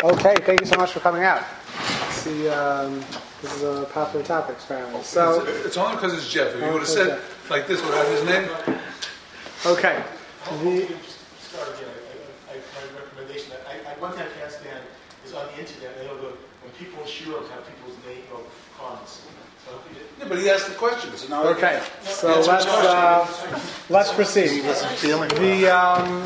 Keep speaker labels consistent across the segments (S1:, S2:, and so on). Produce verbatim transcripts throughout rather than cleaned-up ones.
S1: Okay, thank you so much for coming out. See, um, this is a popular topic, apparently. So
S2: it's, it's only because it's Jeff. If you would have said like this without his name.
S1: Okay. The,
S3: start again. I, I, my recommendation. I, I, one thing I can't stand is on the internet. I know the, when people sure have people's name of comments. So
S2: yeah, but he asked the question. So now
S1: okay. So let's uh, let's proceed. The um,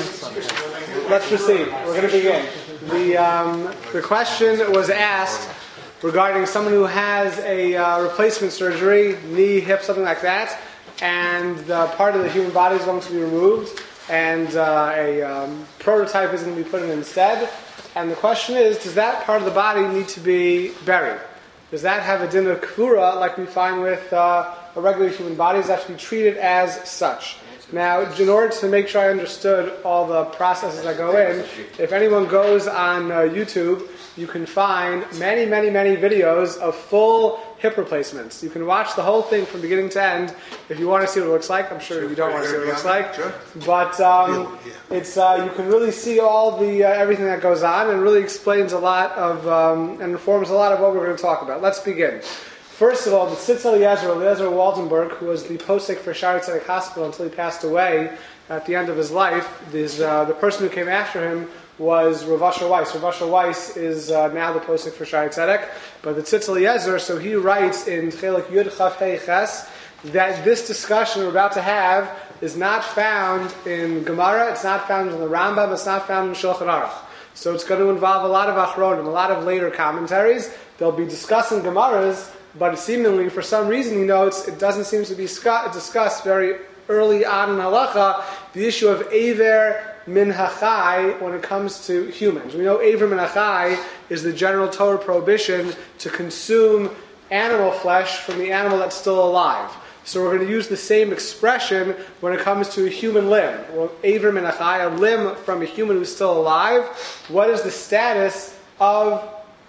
S1: let's proceed. We're going to begin. The um, the question was asked regarding someone who has a uh, replacement surgery, knee, hip, something like that, and the part of the human body is going to be removed, and uh, a um, prototype is going to be put in instead. And the question is, does that part of the body need to be buried? Does that have a din of kfura like we find with uh, a regular human body? Does that have to be treated as such? Now, in order to make sure I understood all the processes that go in, if anyone goes on uh, YouTube, you can find many, many, many videos of full hip replacements. You can watch the whole thing from beginning to end if you want to see what it looks like. I'm sure you don't want to see what it looks like. But um, it's uh, you can really see all the uh, everything that goes on, and really explains a lot of um, and informs a lot of what we're going to talk about. Let's begin. First of all, the Tzitz Eliezer, Eliezer Waldenberg, who was the posek for Shaarei Tzedek Hospital until he passed away at the end of his life, this, uh, the person who came after him was Rav Asher Weiss. Rav Asher Weiss is uh, now the posek for Shaarei Tzedek, but the Tzitz Eliezer, so he writes in Chelik Yud Chaf Hei Ches that this discussion we're about to have is not found in Gemara, it's not found in the Rambam, it's not found in Shulchan Aruch. So it's going to involve a lot of Achronim, a lot of later commentaries. They'll be discussing Gemaras, but seemingly, for some reason, he notes, it doesn't seem to be discussed very early on in halacha, the issue of Aver min hachai when it comes to humans. We know Aver min hachai is the general Torah prohibition to consume animal flesh from the animal that's still alive. So we're going to use the same expression when it comes to a human limb. Well, Aver min hachai, a limb from a human who's still alive. What is the status of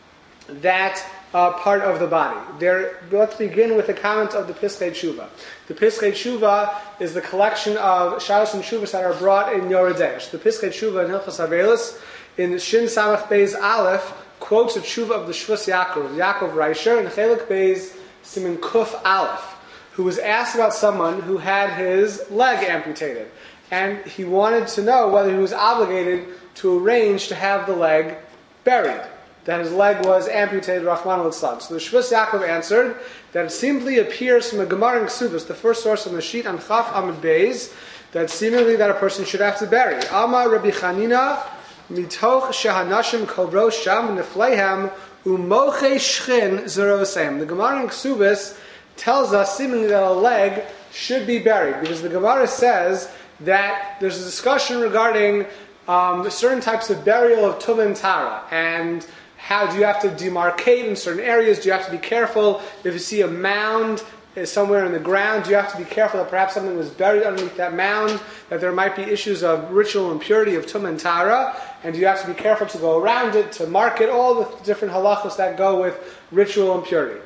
S1: that Uh, part of the body? There, let's begin with a comment of the Piskei Tshuva. The Piskei Tshuva is the collection of Shalos and Tshuvas that are brought in Yoredei. The Piskei Tshuva in Hilchos Avelos in Shin Samach Beis Aleph quotes a Tshuva of the Shvus Yaakov, Yaakov Reisher, in Chelik Beis Siman Kuf Aleph, who was asked about someone who had his leg amputated, and he wanted to know whether he was obligated to arrange to have the leg buried, that his leg was amputated, Rahman al-Islam. So the Shvus Yaakov answered that it simply appears from a Gemara in Ksubas, the first source on the sheet on Chaf Amud Beis, that seemingly that a person should have to bury. Amar Rabbi Chanina, mitoch shehanashim kovro sham nefleihem umoche shchin zerosem. The Gemara in Ksubas tells us seemingly that a leg should be buried, because the Gemara says that there's a discussion regarding um, certain types of burial of Tumah and Tara, and how do you have to demarcate in certain areas? Do you have to be careful if you see a mound somewhere in the ground? Do you have to be careful that perhaps something was buried underneath that mound, that there might be issues of ritual impurity of Tumah and Tara? And do you have to be careful to go around it, to mark it, all the different halachos that go with ritual impurity?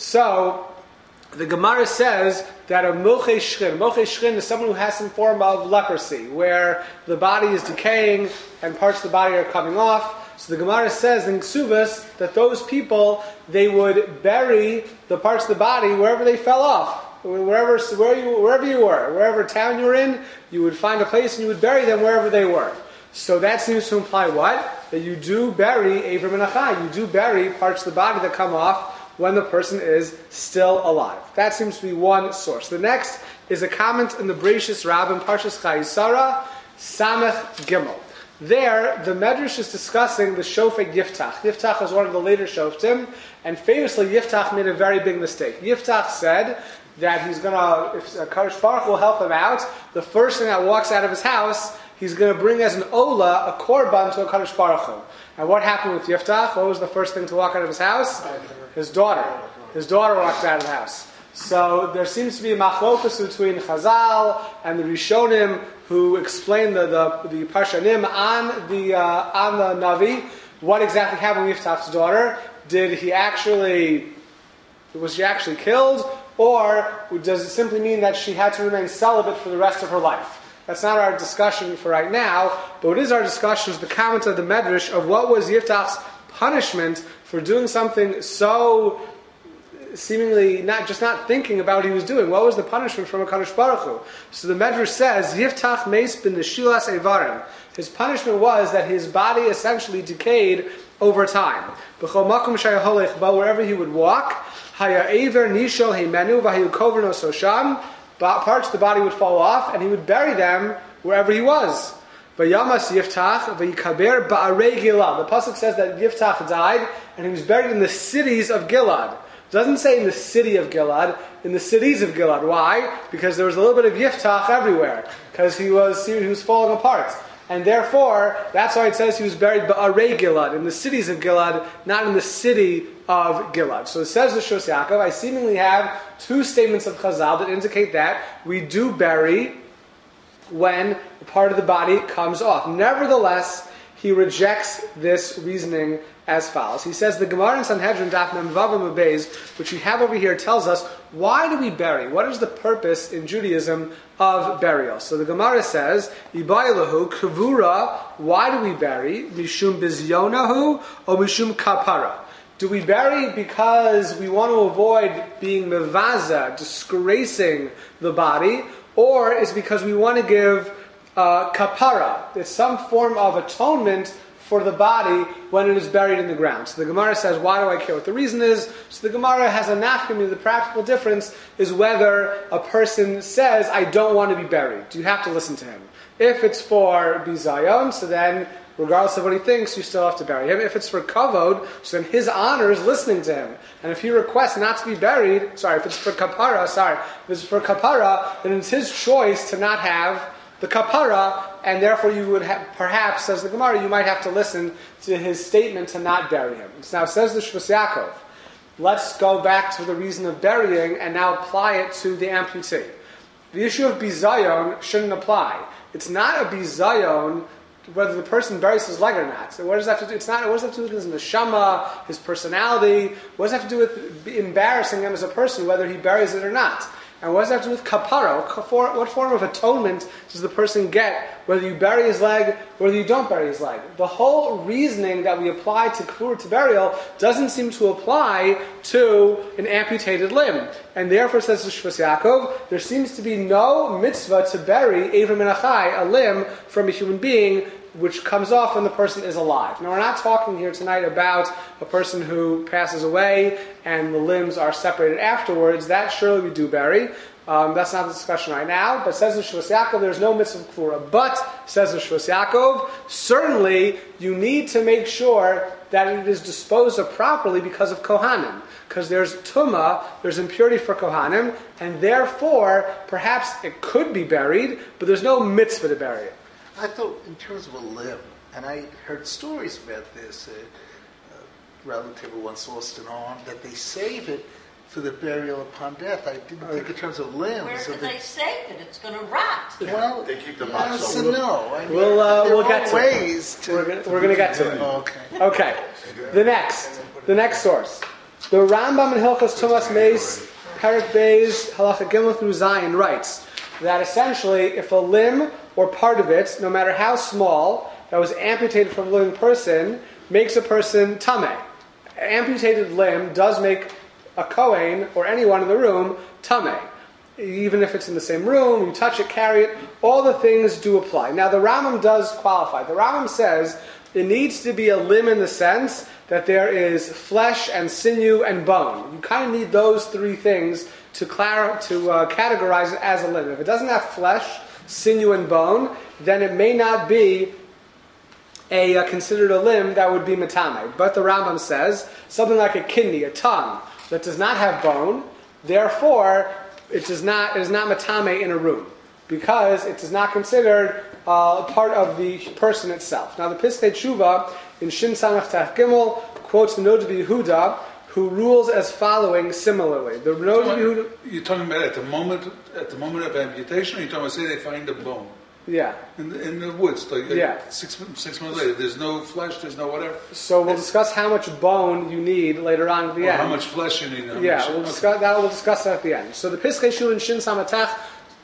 S1: So the Gemara says that a moche shchin, moche shchin is someone who has some form of leprosy, where the body is decaying and parts of the body are coming off. So the Gemara says in Ksubas that those people, they would bury the parts of the body wherever they fell off. Wherever, where you, wherever you were, wherever town you were in, you would find a place and you would bury them wherever they were. So that seems to imply what? That you do bury Aver min hachai. You do bury parts of the body that come off when the person is still alive. That seems to be one source. The next is a comment in the Bereishis Rabbim, Parshas Chayisara, Samech Gimel. There, the Medrash is discussing the Shofet Yiftach. Yiftach was one of the later Shoftim, and famously Yiftach made a very big mistake. Yiftach said that he's going to, if Kadosh Baruch will help him out, the first thing that walks out of his house, he's going to bring as an Ola, a Korban to a Kadosh Baruch Hu. And what happened with Yiftach? What was the first thing to walk out of his house? His daughter. His daughter walked out of the house. So there seems to be a machlokus between Chazal and the Rishonim, who explain the the, the Parshanim on the uh, on the Navi. What exactly happened with Yiftach's daughter? Did he actually was she actually killed, or does it simply mean that she had to remain celibate for the rest of her life? That's not our discussion for right now, but what is our discussion is the comment of the Medrash of what was Yiftach's punishment for doing something so seemingly not just not thinking about what he was doing. What was the punishment from HaKadosh Baruch Hu? So the Medrash says, Yiftach meis b'neshilas evarim. His punishment was that his body essentially decayed over time. B'chol makom shayholech, but wherever he would walk, haya ever nishol heimenu v'hayu koverno sosham, parts of the body would fall off, and he would bury them wherever he was. V'yamas Yiftach v'yikaber ba'arei Gilad. The pasuk says that Yiftach died, and he was buried in the cities of Gilad. It doesn't say in the city of Gilad, in the cities of Gilad. Why? Because there was a little bit of Yiftach everywhere, because he was he was falling apart. And therefore, that's why it says he was buried ba'arei Gilad, in the cities of Gilad, not in the city of Gilad. So it says the Shos Yaakov, I seemingly have two statements of Chazal that indicate that we do bury when a part of the body comes off. Nevertheless, he rejects this reasoning as follows. He says the Gemara in Sanhedrin Daf Mem Vav Amud Beis, which we have over here, tells us why do we bury? What is the purpose in Judaism of burial? So the Gemara says, Ibaylahu Kavura. Why do we bury? Mishum Bizyonahu or Mishum Kapara? Do we bury because we want to avoid being mevaza, disgracing the body, or is it because we want to give uh, kapara? It's some form of atonement for the body when it is buried in the ground. So the Gemara says, why do I care what the reason is? So the Gemara has a nafkami. The practical difference is whether a person says, I don't want to be buried. You have to listen to him. If it's for bizayon, so then regardless of what he thinks, you still have to bury him. If it's for kavod, so then his honor is listening to him. And if he requests not to be buried, sorry, if it's for kapara, sorry, if it's for kapara, then it's his choice to not have the kapara, and therefore you would have, perhaps, says the Gemara, you might have to listen to his statement to not bury him. Now, says the Shvus Yaakov, let's go back to the reason of burying and now apply it to the amputee. The issue of bizayon shouldn't apply. It's not a bizayon whether the person buries his leg or not. So what does that have to do? It's not. What does that have to do with his neshama, his personality? What does that have to do with embarrassing him as a person, whether he buries it or not? And what does that have to do with kapara? What form of atonement does the person get, whether you bury his leg, whether you don't bury his leg? The whole reasoning that we apply to kfur, to burial, doesn't seem to apply to an amputated limb. And therefore, says the Shvus Yaakov, there seems to be no mitzvah to bury Eivra min Achai, a limb from a human being, which comes off when the person is alive. Now, we're not talking here tonight about a person who passes away and the limbs are separated afterwards. That surely we do bury. Um, that's not the discussion right now. But says the Shvus Yaakov, there's no mitzvah kfura. But, says the Shvus Yaakov, certainly you need to make sure that it is disposed of properly because of Kohanim. Because there's tumah, there's impurity for Kohanim, and therefore, perhaps it could be buried, but there's no mitzvah to bury it.
S4: I thought in terms of a limb, and I heard stories about this, a, a relative who once lost an arm, that they save it for the burial upon death. I didn't think in terms of limbs.
S5: Where do
S4: of
S5: they
S4: it.
S5: save it? It's going to rot.
S4: Well,
S6: They keep the box
S4: yes
S6: open.
S4: and no. I mean,
S1: We'll, uh,
S4: there
S1: we'll
S4: are
S1: get to it.
S4: ways to.
S1: We're gonna, we're going to get to it.
S4: Okay.
S1: Okay. The next, the next source. The Rambam in Hilchos Tumas Meis, Perek Beis, Halacha Gimel through Zion writes that essentially if a limb or part of it, no matter how small, that was amputated from a living person, makes a person tameh. An amputated limb does make a Kohen or anyone in the room tameh. Even if it's in the same room, you touch it, carry it, all the things do apply. Now the Rambam does qualify. The Rambam says it needs to be a limb in the sense that there is flesh and sinew and bone. You kind of need those three things to, clar- to uh, categorize it as a limb. If it doesn't have flesh, sinew and bone, then it may not be a uh, considered a limb that would be metame. But the Rambam says something like a kidney, a tongue that does not have bone, therefore it does not it is not metame in a room because it is not considered uh, part of the person itself. Now the Piskei Tshuva in Shin Samach Taf Gimel quotes the Noda B'Yehuda, who rules as following similarly. The Noda B'Yehuda,
S2: You're talking about at the moment, at the moment of amputation, or you're talking about say they find a bone
S1: yeah.
S2: in the, in the woods, like
S1: Yeah.
S2: six six months later. There's no flesh, there's no whatever.
S1: So we'll discuss how much bone you need later on at the
S2: Or
S1: end.
S2: how much flesh you need. How
S1: Yeah,
S2: much,
S1: we'll
S2: okay.
S1: discuss that. We'll discuss that at the end. So the Piskei Tshuva in Shin Samatach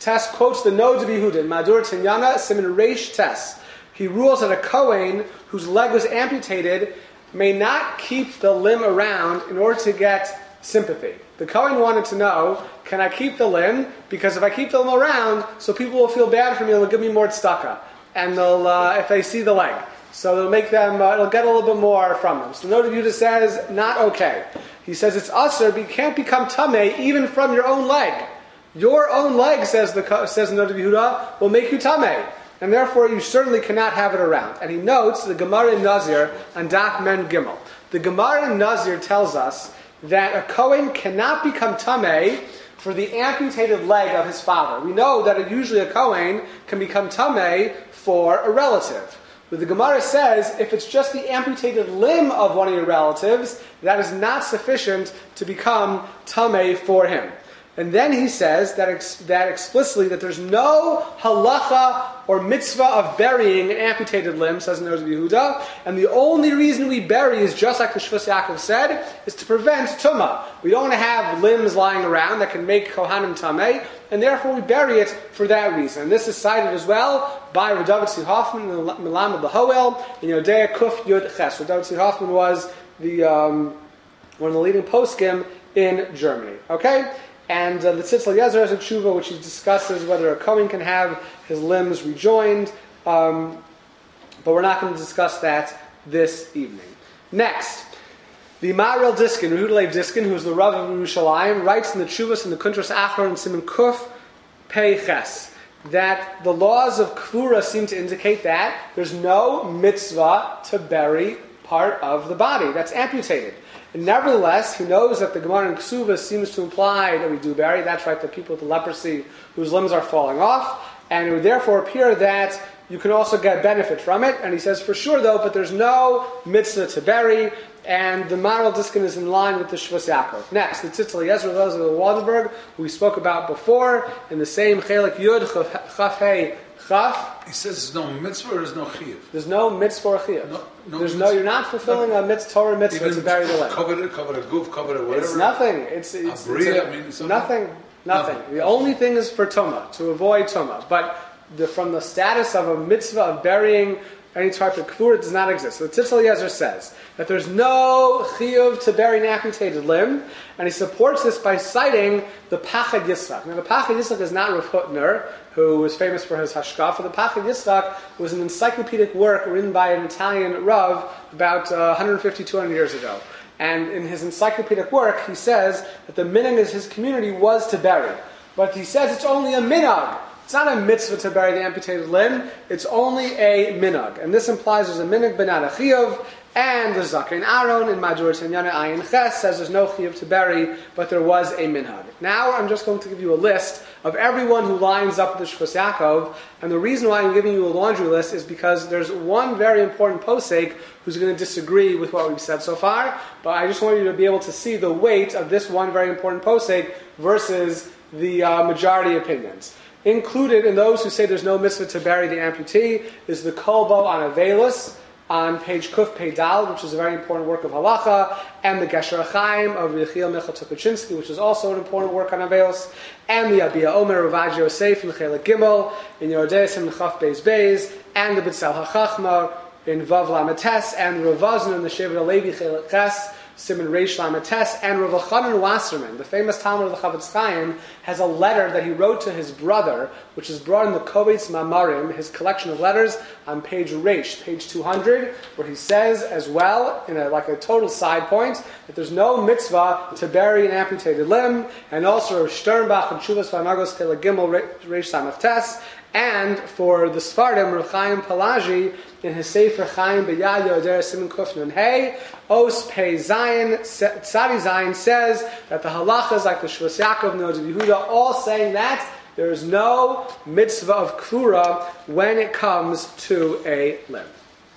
S1: Tess quotes the nodes of Yehuda in Madur Tinyana Siman Reish Tess. He rules that a Kohen whose leg was amputated may not keep the limb around in order to get sympathy. The Kohen wanted to know, can I keep the limb? Because if I keep the limb around, so people will feel bad for me, they'll give me more tzedakah. And they'll, uh, if they see the leg. So it'll make them, uh, it'll get a little bit more from them. So the Nod of Yehuda says, not okay. He says it's usher, but you can't become tameh even from your own leg. Your own leg, says the says the Nod of Yehuda, will make you tameh. And therefore you certainly cannot have it around. And he notes the Gemara in Nazir on Daf Men Gimel. The Gemara in Nazir tells us that a Kohen cannot become tameh for the amputated leg of his father. We know that usually a Kohen can become tameh for a relative. But the Gemara says if it's just the amputated limb of one of your relatives, that is not sufficient to become tameh for him. And then he says that ex- that explicitly that there's no halacha or mitzvah of burying an amputated limb, says the Nod of Yehuda, and the only reason we bury is just like the Shvus Yaakov said, is to prevent tumah. We don't want to have limbs lying around that can make kohanim tameh, and therefore we bury it for that reason. And this is cited as well by Rav David Tzvi Hoffman in the Melamed Lahoel in Yodea Kuf Yud Ches. Rav David Tzvi Hoffman was the um, one of the leading poskim in Germany. Okay. And uh, the Tzitz Eliezer has a tshuva which he discusses whether a Kohen can have his limbs rejoined, um, but we're not going to discuss that this evening. Next, the Maharil Diskin, Yehuda Leib Diskin, who's the Rav of Yerushalayim, writes in the Tshuvas in the Kuntras Achron and Siman Kuf Pei Ches that the laws of Kvura seem to indicate that there's no mitzvah to bury part of the body that's amputated. And nevertheless, he knows that the Gemara in Ksuva seems to imply that we do bury. That's right, the people with the leprosy whose limbs are falling off. And it would therefore appear that you can also get benefit from it. And he says, for sure though, but there's no mitzvah to bury. And the Maharil Diskin is in line with the Shvus Yaakov. Next, the Tzitz Eliezer of Waldenberg, who we spoke about before, in the same Chelik Yud Chaf Hei Chaf.
S2: He says there's no mitzvah or there's no chiyuv.
S1: There's no mitzvah or chiyuv.
S2: No, no
S1: there's
S2: mitzvah.
S1: no. You're not fulfilling no. a mitzvah, Torah mitzvah
S2: Even
S1: to bury the limb.
S2: Cover it, cover it, goof, cover it, whatever.
S1: It's nothing. It's, it's,
S2: Abria,
S1: it's a,
S2: I mean, something.
S1: nothing. Nothing.
S2: Nothing.
S1: The only thing is for tumah, to avoid tumah. But the, from the status of a mitzvah of burying any type of kvur, it does not exist. So the Tzitz Eliezer says that there's no chiyuv to bury an amputated limb, and he supports this by citing the Pachad Yitzchak. Now the Pachad Yitzchak is not Rav Hutner, who was famous for his hashkafa. The Pachad Yitzchak was an encyclopedic work written by an Italian Rav about uh, one hundred fifty, two hundred years ago. And in his encyclopedic work, he says that the minhag of his community was to bury. But he says it's only a minhag. It's not a mitzvah to bury the amputated limb. It's only a minhag. And this implies there's a minhag ben chiyuv, and the Zakein Aaron in Madur Tinyana Ayin Ches says there's no chiyuv to bury, but there was a minhag. Now I'm just going to give you a list of everyone who lines up with the Shvus Yaakov, and the reason why I'm giving you a laundry list is because there's one very important posek who's going to disagree with what we've said so far, but I just want you to be able to see the weight of this one very important posek versus the uh, majority opinions. Included in those who say there's no mitzvah to bury the amputee is the Kolbo on Avelis on page Kuf Pei Dal, which is a very important work of halacha, and the Gesher Chaim of Yechiel Michal Tukachinsky, which is also an important work on Avelis, and the Abiyah Omer Ravaji Yosef in Chelik Gimel, in Yordeis and Chaf Beis Beis, and the B'Tzel HaChachma in Vav Lamates, and Ravazn in the Shevet HaLevi Chelik Ches, Simon Reish Lamates, and Rav Elchanan Wasserman, the famous Talmud of the Chavetz Chaim, has a letter that he wrote to his brother, which is brought in the Kovetz Mamarim, his collection of letters, on page Reish, page two hundred, where he says as well, in a, like a total side point, that there's no mitzvah to bury an amputated limb, and also Rav Sternbach and Shuvas Vanagos Kela Gimel Reish Samachtes, and for the Sfardim, Rav Chaim Palaji, in his Sefer Chaim B'Yad Yoder Siman Kuf Nun Hey, Os Pei Zayin, Tzadi Zayin says that the halachas like the Shvus Yaakov, Nod of Yehuda, all saying that there is no mitzvah of kvura when it comes to a limb.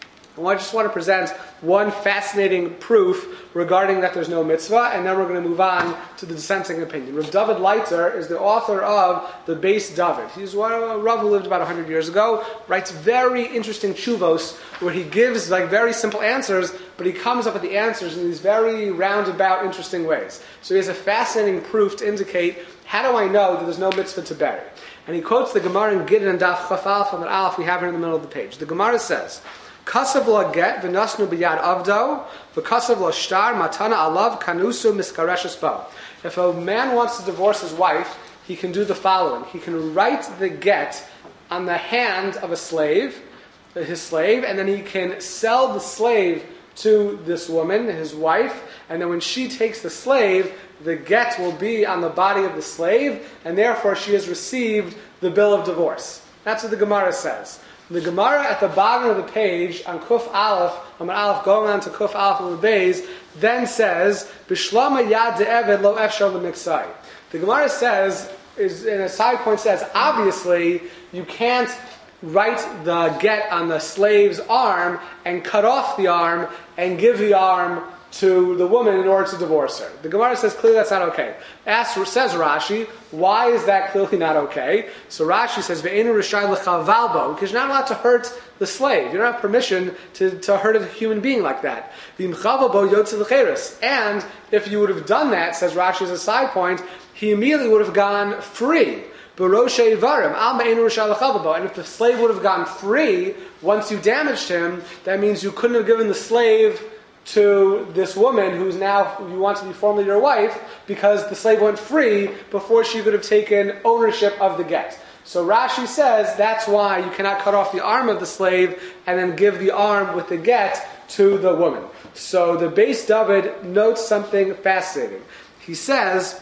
S1: I just want to present one fascinating proof regarding that there's no mitzvah, and then we're going to move on to the dissenting opinion. Rav David Leitzer is the author of the Beis David. He's one of a Rav who lived about one hundred years ago, writes very interesting tshuvos where he gives like very simple answers, but he comes up with the answers in these very roundabout, interesting ways. So he has a fascinating proof to indicate, how do I know that there's no mitzvah to bury? And he quotes the Gemara in Gittin and Daf Chaf Aleph and Aleph. We have it in the middle of the page. The Gemara says, "Kasav lo get v'nasnu b'yad avdo v'kasav lo shtar matana alav kanusu miskareshes bo." If a man wants to divorce his wife, he can do the following: he can write the get on the hand of a slave, his slave, and then he can sell the slave to this woman, his wife, and then when she takes the slave, the get will be on the body of the slave, and therefore she has received the bill of divorce. That's what the Gemara says. The Gemara at the bottom of the page on Kuf Aleph, on Aleph going on to Kuf Aleph on the Beis, then says, "Bishlama yad de'eved lo efshar l'miksai." The Gemara says, is in a side point says, obviously you can't write the get on the slave's arm and cut off the arm and give the arm to the woman in order to divorce her. The Gemara says clearly that's not okay. Asks, says Rashi, why is that clearly not okay? So Rashi says, "Ve'enu rishai lechavalbo," because you're not allowed to hurt the slave. You don't have permission to, to hurt a human being like that. V'imchavalbo yotze l'cheres. And if you would have done that, says Rashi as a side point, he immediately would have gone free. And if the slave would have gone free once you damaged him, that means you couldn't have given the slave to this woman who's now, you want to be formally your wife, because the slave went free before she could have taken ownership of the get. So Rashi says that's why you cannot cut off the arm of the slave and then give the arm with the get to the woman. So the Beis David notes something fascinating. He says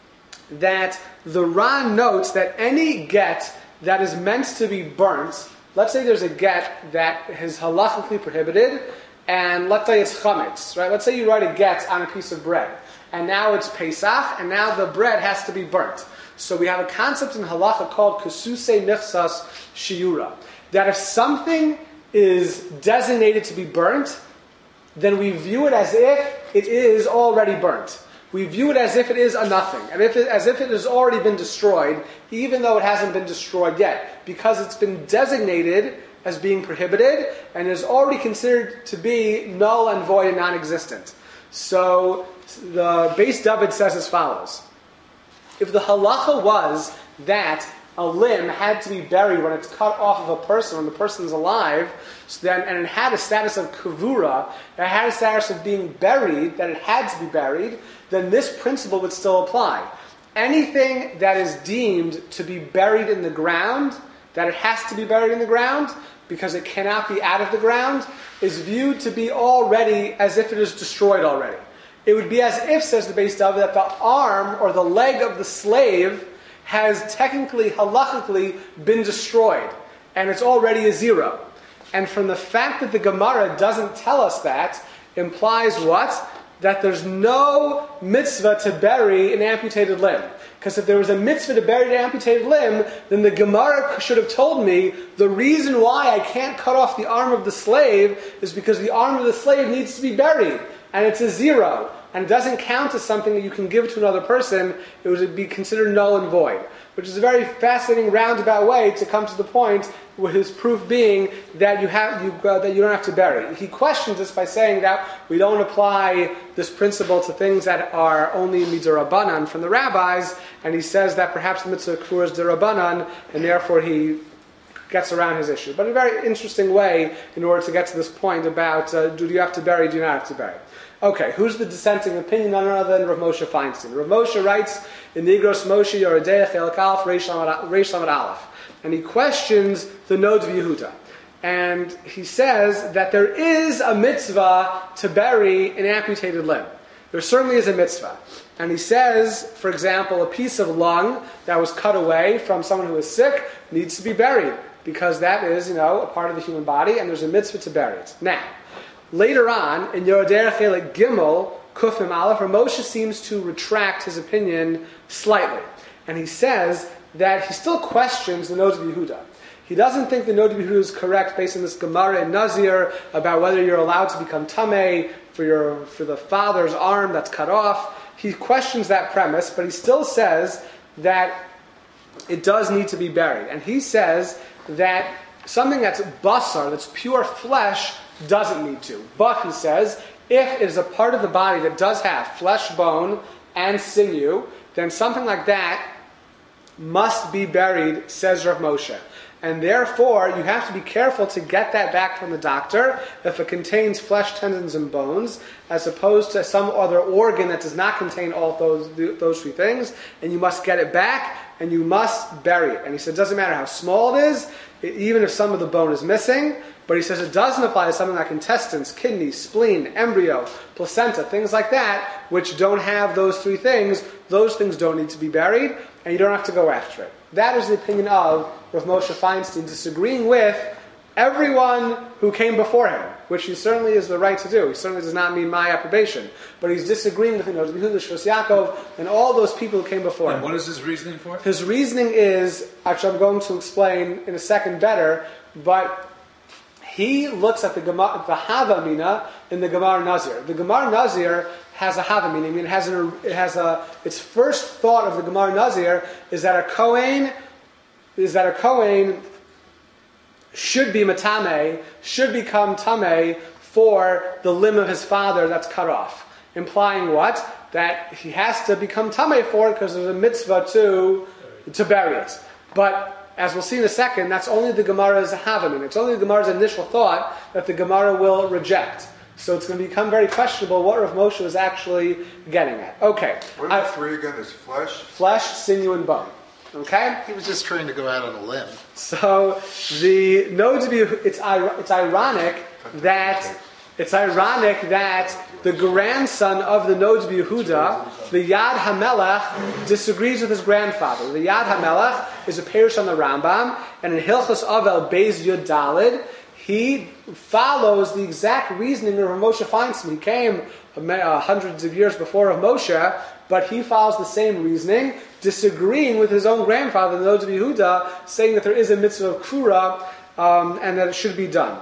S1: that the Ran notes that any get that is meant to be burnt, let's say there's a get that is halachically prohibited, and let's say it's chametz, right? Let's say you write a get on a piece of bread, and now it's Pesach, and now the bread has to be burnt. So we have a concept in halacha called kususe nichsas shiura, that if something is designated to be burnt, then we view it as if it is already burnt. We view it as if it is a nothing, and if it, as if it has already been destroyed, even though it hasn't been destroyed yet, because it's been designated as being prohibited and is already considered to be null and void and non-existent. So the Beis David says as follows: if the halacha was that a limb had to be buried when it's cut off of a person, when the person's alive, so then, and it had a status of kavura, it had a status of being buried, that it had to be buried, then this principle would still apply. Anything that is deemed to be buried in the ground, that it has to be buried in the ground, because it cannot be out of the ground, is viewed to be already as if it is destroyed already. It would be as if, says the Beis David, that the arm or the leg of the slave has technically, halachically, been destroyed, and it's already a zero. And from the fact that the Gemara doesn't tell us that, implies what? That there's no mitzvah to bury an amputated limb. Because if there was a mitzvah to bury an amputated limb, then the Gemara should have told me the reason why I can't cut off the arm of the slave is because the arm of the slave needs to be buried, and it's a zero, and it doesn't count as something that you can give to another person. It would be considered null and void, which is a very fascinating roundabout way to come to the point, with his proof being that you have you, uh, that you don't have to bury. He questions this by saying that we don't apply this principle to things that are only midirabanan from the rabbis, and he says that perhaps the mitzvah kfur is dirabanan, and therefore he gets around his issue. But in a very interesting way, in order to get to this point about uh, do you have to bury, do you not have to bury. Okay, who's the dissenting opinion? None other than Rav Moshe Feinstein. Rav Moshe writes in Nigros Moshe Yoredeach Elak Aleph Reish Lamed Aleph, and he questions the Nodes of Yehuda. And he says that there is a mitzvah to bury an amputated limb. There certainly is a mitzvah. And he says, for example, a piece of lung that was cut away from someone who is sick needs to be buried, because that is, you know, a part of the human body, and there's a mitzvah to bury it. Now, later on, in Yoderech Elek Gimel, Kufim Aleph, Moshe seems to retract his opinion slightly. And he says that he still questions the Nodes of Yehuda. He doesn't think the Node of Yehuda is correct based on this Gemara in Nazir about whether you're allowed to become Tameh for your for the father's arm that's cut off. He questions that premise, but he still says that it does need to be buried. And he says that something that's basar, that's pure flesh, doesn't need to. But, he says, if it is a part of the body that does have flesh, bone, and sinew, then something like that must be buried, says Rav Moshe. And therefore, you have to be careful to get that back from the doctor if it contains flesh, tendons, and bones, as opposed to some other organ that does not contain all those those three things. And you must get it back, and you must bury it. And he said it doesn't matter how small it is, even if some of the bone is missing. But he says it doesn't apply to something like intestines, kidneys, spleen, embryo, placenta, things like that, which don't have those three things. Those things don't need to be buried, and you don't have to go after it. That is the opinion of Rav Moshe Feinstein, disagreeing with everyone who came before him, which he certainly is the right to do. He certainly does not mean my approbation. But he's disagreeing with, you know, Yehuda, Shvus Yaakov, and all those people who came before
S2: And
S1: him.
S2: what is his reasoning for it?
S1: His reasoning is, actually I'm going to explain in a second better, but he looks at the Gemara, the Hava Mina in the Gemara Nazir. The Gemara Nazir has a Hava Mina. I mean, it has a, it has a, its first thought of the Gemara Nazir is that a Kohen, is that a Kohen should be Matame, should become Tameh for the limb of his father that's cut off. Implying what? That he has to become Tameh for it because there's a mitzvah to, to bury it. But as we'll see in a second, that's only the Gemara's Havamin. It's only the Gemara's initial thought that the Gemara will reject. So it's going to become very questionable what Rav Moshe was actually getting at. Okay.
S6: What are the three again? There's flesh?
S1: Flesh, sinew, and bone. Okay?
S4: He was just trying to go out on a limb.
S1: So the no to be it's it's ironic that it's ironic that the grandson of the Nodes Yehuda, the Yad HaMelech, disagrees with his grandfather. The Yad HaMelech is a parish on the Rambam, and in Hilchos Avel Beis Yud Dalid, he follows the exact reasoning of Rav Moshe Feinstein. He came uh, hundreds of years before Rav Moshe, but he follows the same reasoning, disagreeing with his own grandfather, the Nodes Yehuda, saying that there is a mitzvah of Kura um, and that it should be done.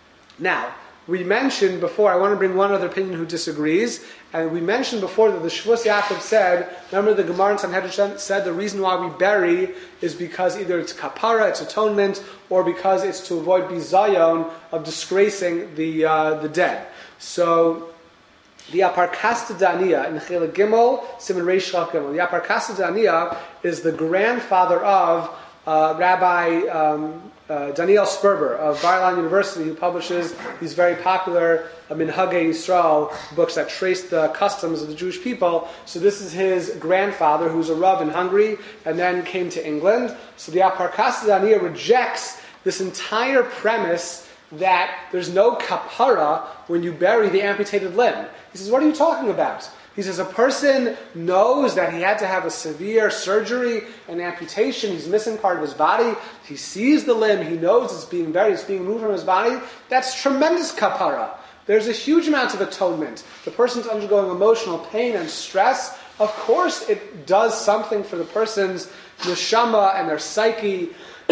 S1: Now, we mentioned before, I want to bring one other opinion who disagrees, and we mentioned before that the Shvus Yaakov said, remember the Gemara in Sanhedrin said the reason why we bury is because either it's kapara, it's atonement, or because it's to avoid bizayon of disgracing the uh, the dead. So, the Aparkasta Daniya in Chilek Gimel, Simon Reish Chaf Gimel. The Aparkasta Daniya is the grandfather of uh, Rabbi um, uh, Daniel Sperber of Bar-Ilan University, who publishes these very popular uh, Minhagei Yisrael books that trace the customs of the Jewish people. So this is his grandfather, who's a Rav in Hungary, and then came to England. So the Aparkasta Daniya rejects this entire premise that there's no kapara when you bury the amputated limb. He says, what are you talking about? He says, a person knows that he had to have a severe surgery, an amputation, he's missing part of his body, he sees the limb, he knows it's being buried, it's being removed from his body. That's tremendous kapara. There's a huge amount of atonement. The person's undergoing emotional pain and stress. Of course it does something for the person's neshama and their psyche,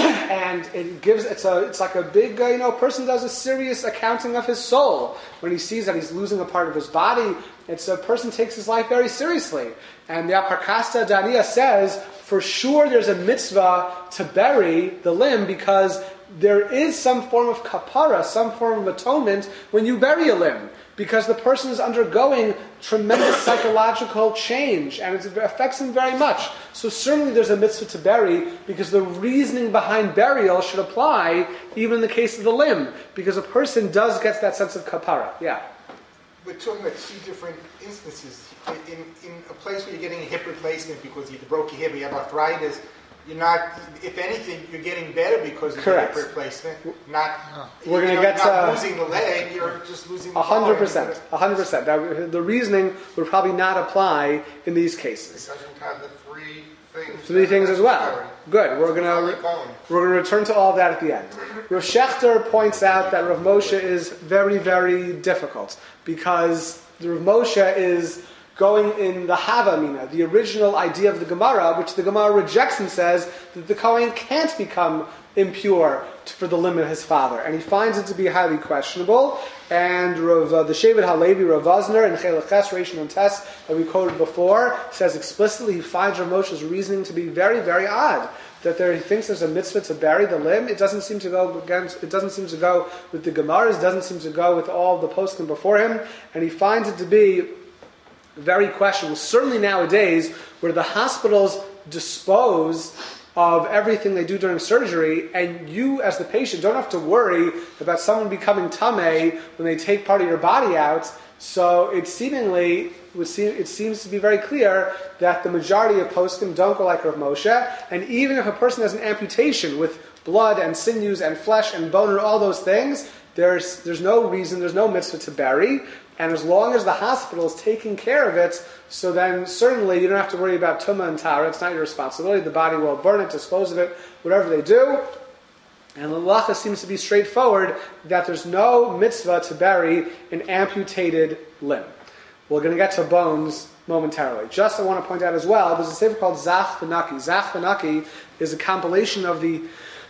S1: and it gives it's a it's like a big uh, you know person does a serious accounting of his soul when he sees that he's losing a part of his body. It's a person takes his life very seriously, and the Aparkasta Daniya says for sure there's a mitzvah to bury the limb because there is some form of kapara, some form of atonement when you bury a limb. Because the person is undergoing tremendous psychological change and it affects him very much. So certainly there's a mitzvah to bury because the reasoning behind burial should apply even in the case of the limb. Because a person does get that sense of kapara. Yeah.
S7: We're talking about two different instances. In, in a place where you're getting a hip replacement because you broke your hip, you have arthritis, you're not, if anything, you're getting better because of
S1: Correct.
S7: the hip replacement. Not,
S1: We're
S7: you
S1: going to
S7: know,
S1: get
S7: not
S1: to
S7: losing the leg, you're just losing the
S1: A hundred
S7: bone.
S1: percent. A hundred percent. That- The reasoning would probably not apply in these cases.
S6: It doesn't have the three things.
S1: Three things as well. Good. We're going to we're going to return to all of that at the end. Rav Shechter points out that Rav Moshe is very, very difficult because the Rav Moshe is going in the Hava Mina, the original idea of the Gemara, which the Gemara rejects and says that the Kohen can't become impure for the limb of his father. And he finds it to be highly questionable. And Rav, uh, the Shevet Halevi, Rav Vosner, and Chelek Ches, Reish Nun Tes, that we quoted before, says explicitly he finds Rav Moshe's reasoning to be very, very odd. That there, he thinks there's a mitzvah to bury the limb. It doesn't seem to go against. It doesn't seem to go with the Gemaras. It doesn't seem to go with all the poskim before him. And he finds it to be very questionable. Certainly nowadays, where the hospitals dispose of everything they do during surgery, and you as the patient don't have to worry about someone becoming tamei when they take part of your body out. So it seemingly would seem, it seems to be very clear that the majority of poskim don't go like Rav Moshe, and even if a person has an amputation with blood and sinews and flesh and bone and all those things, there's there's no reason, there's no mitzvah to bury. And as long as the hospital is taking care of it, so then certainly you don't have to worry about tumah and tara. It's not your responsibility. The body will burn it, dispose of it, whatever they do. And the halacha seems to be straightforward, that there's no mitzvah to bury an amputated limb. We're going to get to bones momentarily. Just I want to point out as well, there's a sefer called Zach V'Naki. Zach V'Naki is a compilation of the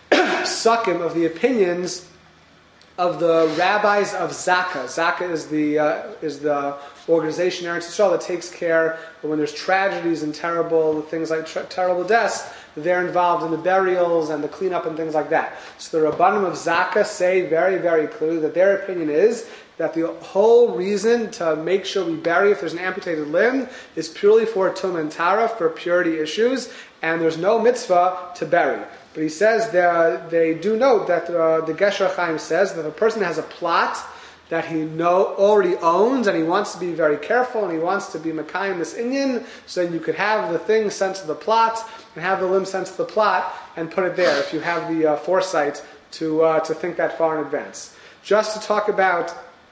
S1: sukkim, of the opinions of the rabbis of Zaka. Zaka is the uh, is the organization in Eretz Yisrael that takes care of when there's tragedies and terrible things like tra- terrible deaths. They're involved in the burials and the cleanup and things like that. So the Rabbanim of Zaka say very, very clearly that their opinion is that the whole reason to make sure we bury if there's an amputated limb is purely for tum and tara, for purity issues, and there's no mitzvah to bury. But he says that they do note that uh, the Gesher Chaim says that if a person has a plot that he know, already owns, and he wants to be very careful, and he wants to be Makayim this Inyan, so then you could have the thing sent to the plot, and have the limb sent to the plot, and put it there, if you have the uh, foresight to uh, to think that far in advance. Just to talk about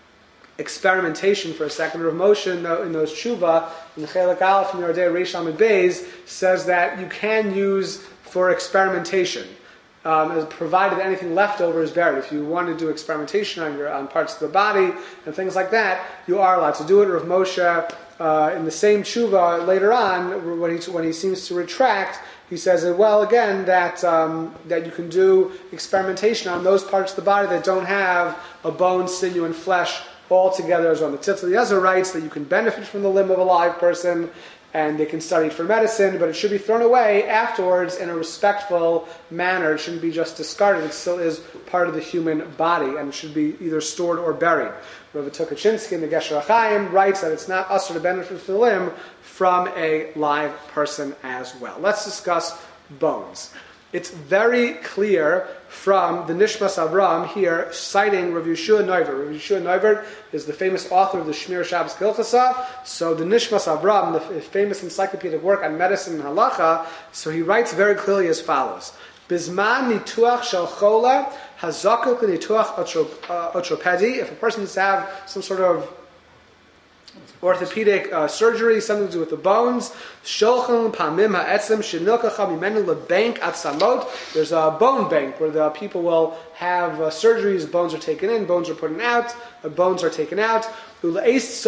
S1: experimentation for a second, Rav Moshe in, the, in those tshuva, in the Chelek Aleph, in Yordei Reish Amid Beis, says that you can use for experimentation, um, provided anything left over is buried. If you want to do experimentation on your on parts of the body and things like that, you are allowed to do it. Rav Moshe, uh, in the same tshuva later on, when he when he seems to retract, he says, well, again, that um, that you can do experimentation on those parts of the body that don't have a bone, sinew, and flesh all together as well. The Tzitz Eliezer writes that you can benefit from the limb of a live person, and they can study it for medicine, but it should be thrown away afterwards in a respectful manner. It shouldn't be just discarded. It still is part of the human body, and it should be either stored or buried. Rav Tukachinsky in the Gesher Chaim writes that it's not usher to benefit from the limb from a live person as well. Let's discuss bones. It's very clear from the Nishmas Avram here, citing Rav Yeshua Neuver. Rav Yeshua Neuver is the famous author of the Shmir Shabbos Gilchasa. So the Nishmas Avram, the famous encyclopedic work on medicine and halacha, so he writes very clearly as follows: Bizman nituach shel chola hazakuk nituach otropedi. If a person needs to have some sort of orthopedic uh, surgery, something to do with the bones. There's a bone bank where the people will have uh, surgeries, bones are taken in, bones are put out, uh, bones are taken out. There's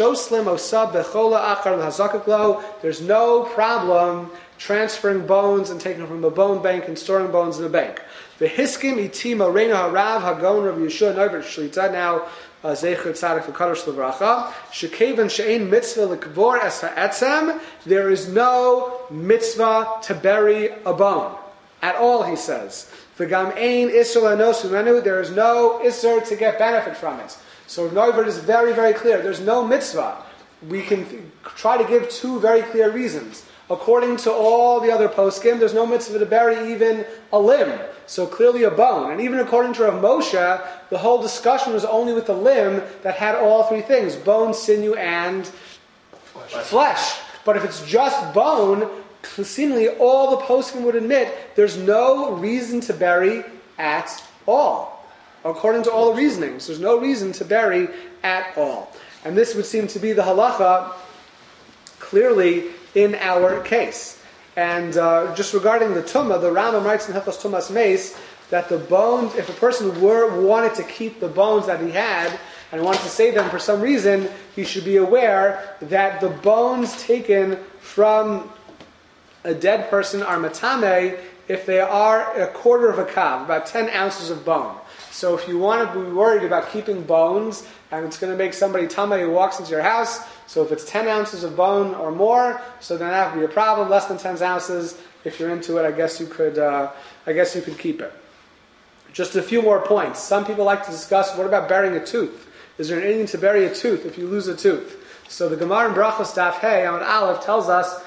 S1: no problem transferring bones and taking them from the bone bank and storing bones in the bank. The Hiskim itima reina harav hagon Rav Yeshua Neuver Shlita. Now, Zecher Tzadik V'Kadosh L'Vracha, Shekevan She'ein Mitzvah L'Kvor Es Ha'etzem, there is no mitzvah to bury a bone at all, he says. V'gam Ein Isser L'Anos V'Menu, there is no Isser to get benefit from it. So Neuver is very, very clear. There's no mitzvah. We can th- try to give two very clear reasons. According to all the other poskim, there's no mitzvah to bury even a limb. So clearly a bone. And even according to Rav Moshe, the whole discussion was only with the limb that had all three things: bone, sinew, and flesh. flesh. But if it's just bone, seemingly all the poskim would admit there's no reason to bury at all. According to all the reasonings, there's no reason to bury at all. And this would seem to be the halacha clearly in our case. And uh, just regarding the tumah, the Rambam writes in Hilchos Tumas Meis that the bones, if a person were wanted to keep the bones that he had and wanted to save them for some reason, he should be aware that the bones taken from a dead person are matame if they are a quarter of a kav, about ten ounces of bone. So if you want to be worried about keeping bones and it's going to make somebody tamei who walks into your house, so if it's ten ounces of bone or more, so then that would be a problem. Less than ten ounces, if you're into it, I guess you could. Uh, I guess you could keep it. Just a few more points. Some people like to discuss: what about burying a tooth? Is there an Indian to bury a tooth if you lose a tooth? So the Gemara in Brachos Daf Hey on Aleph tells us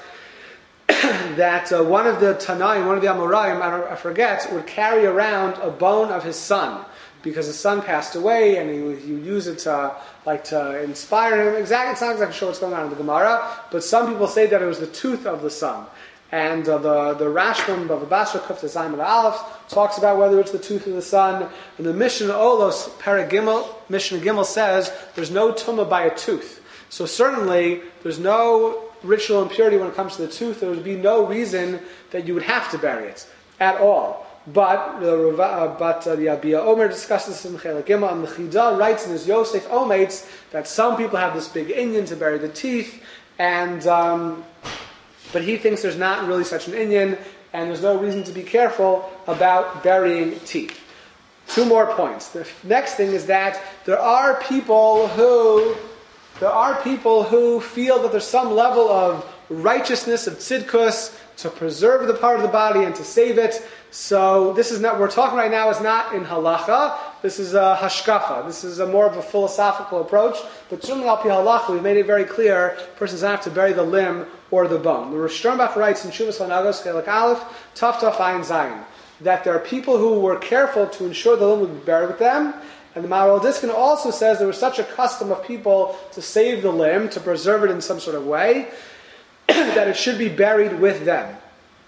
S1: that uh, one of the Tanaim, one of the Amoraim, I, don't, I forget, would carry around a bone of his son because his son passed away, and he would he would use it to like to inspire him. Exactly, it's not exactly sure what's going on in the Gemara, but some people say that it was the tooth of the son. And uh, the the Rashbam of the Basra Kufta Zayin Aleph talks about whether it's the tooth of the son. And the Mishnah Olos Paragimel Mishnah Gimel says there's no tumah by a tooth. So certainly there's no ritual impurity when it comes to the tooth. There would be no reason that you would have to bury it at all. But the uh, but uh, the Abiyah Omer discusses this in Chelik Gimel, and the Chida writes in his Yosef Omeitz that some people have this big inyan to bury the teeth, and um, but he thinks there's not really such an inyan, and there's no reason to be careful about burying teeth. Two more points. The next thing is that there are people who there are people who feel that there's some level of righteousness of tzidkus to preserve the part of the body and to save it. So this is not, we're talking right now is not in halacha, this is a hashkafa, this is a more of a philosophical approach, but certainly al pi halacha, we've made it very clear, a person doesn't have to bury the limb or the bone. The Rosh Sternbach writes in Shuvas Hanagos Chelik Aleph, Taf Taf Ayin Zayin, that there are people who were careful to ensure the limb would be buried with them, and the Maharal Diskin also says there was such a custom of people to save the limb, to preserve it in some sort of way, that it should be buried with them.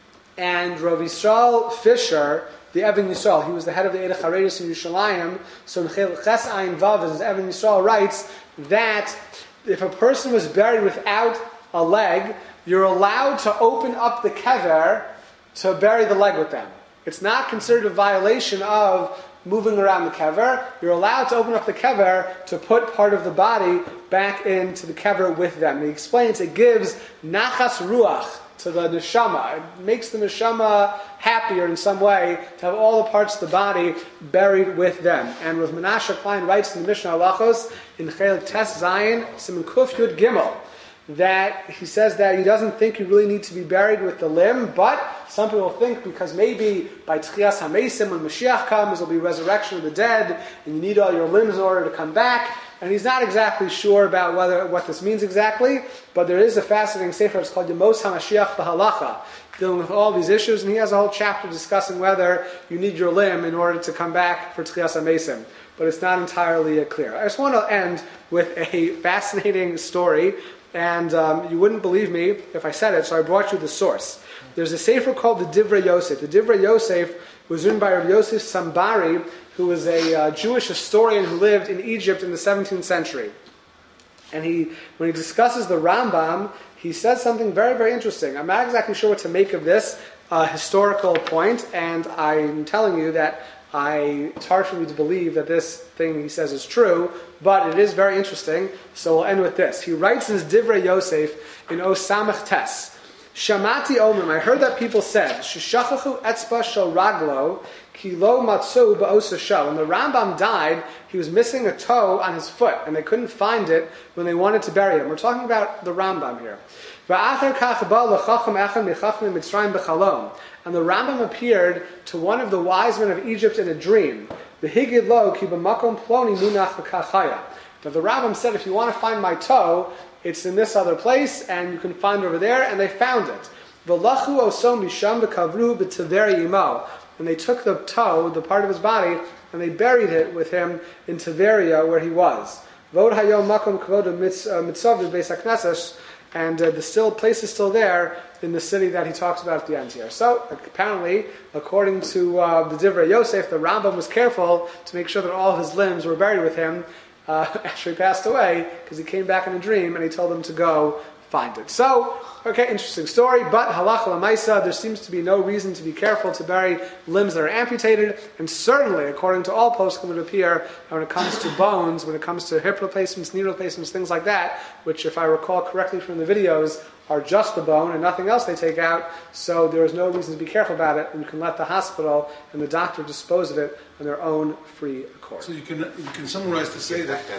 S1: And Rav Yisrael Fisher, the Evan Yisrael, he was the head of the Eidach HaRedis in Yerushalayim, so in Ches Ayin Vav, as Evan Yisrael writes, that if a person was buried without a leg, you're allowed to open up the kever to bury the leg with them. It's not considered a violation of moving around the kever. You're allowed to open up the kever to put part of the body back into the kever with them. And he explains it gives nachas ruach to the neshama. It makes the neshama happier in some way to have all the parts of the body buried with them. And Rav Menashe Klein writes in the Mishnah Halachos in Chelik Tes Zayin Siman Kuf Yud Gimel that he says that he doesn't think you really need to be buried with the limb, but some people think because maybe by Tchias HaMeisim when Mashiach comes there'll be resurrection of the dead and you need all your limbs in order to come back. And he's not exactly sure about whether what this means exactly, but there is a fascinating sefer, it's called Yemos HaMashiach B'Halacha, dealing with all these issues, and he has a whole chapter discussing whether you need your limb in order to come back for Tchias HaMeisim. But it's not entirely uh, clear. I just want to end with a fascinating story, and um, you wouldn't believe me if I said it, so I brought you the source. There's a sefer called the Divrei Yosef. The Divrei Yosef was written by Rabbi Yosef Sambari, who was a uh, Jewish historian who lived in Egypt in the seventeenth century. And he, when he discusses the Rambam, he says something very, very interesting. I'm not exactly sure what to make of this uh, historical point, and I'm telling you that I, it's hard for me to believe that this thing he says is true, but it is very interesting, so we'll end with this. He writes in his Divrei Yosef in Osamach Tes, Shamati Omrim, I heard that people said, Shishachachu etzba shel raglo, ki lo matzu ba'osa shel. When the Rambam died, he was missing a toe on his foot, and they couldn't find it when they wanted to bury him. We're talking about the Rambam here. Va'acher kach ba l'chacham echad michachmei Mitzrayim b'chalom. And the Rambam appeared to one of the wise men of Egypt in a dream. V'higid lo ki b'makom ploni munach v'kachaya. But the Rambam said, if you want to find my toe, it's in this other place, and you can find it over there, and they found it. V'lachu osom misham v'kavru b'teveri imo. And they took the toe, the part of his body, and they buried it with him in Tiberia, where he was. Vod hayom makom kavod mitzav beis hakneses, and uh, the still place is still there in the city that he talks about at the end here. So apparently, according to uh, the Divrei Yosef, the Rambam was careful to make sure that all of his limbs were buried with him uh, after he passed away, because he came back in a dream and he told them to go find it. So, okay, interesting story, but halacha l'maisa, there seems to be no reason to be careful to bury limbs that are amputated, and certainly, according to all poskim, it would appear when it comes to bones, when it comes to hip replacements, knee replacements, things like that, which, if I recall correctly from the videos, are just the bone and nothing else they take out, so there is no reason to be careful about it, and you can let the hospital and the doctor dispose of it on their own free accord.
S2: So you can you can summarize to say that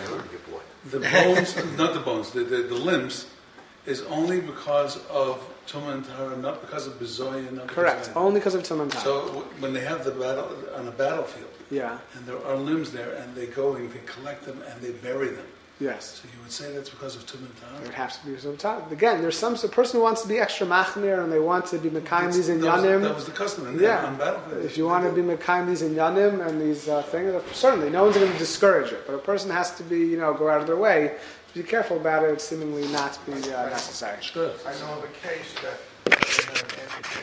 S2: the bones, not the bones, the, the, the limbs, is only because of Tumah and Tahara, not because of Bezoya, not
S1: Correct,
S2: because of
S1: only because of Tumah and Tahara.
S2: So w- when they have the battle on a battlefield,
S1: yeah,
S2: and there are limbs there, and they go and they collect them and they bury them.
S1: Yes.
S2: So you would say that's because of Tum and
S1: It
S2: Tahara?
S1: would have to be some time. Again, there's some a person who wants to be extra machmir and they want to be mekayim these in
S2: That was-
S1: yanim.
S2: That was the custom in
S1: Yeah.
S2: on battlefield.
S1: If you want to be mekayim these in yanim and these uh, things, certainly no one's going to discourage it. But a person has to be, you know, go out of their way to be careful about it. Seemingly not be uh, necessary.
S2: Sure.
S6: I know of a case that, in an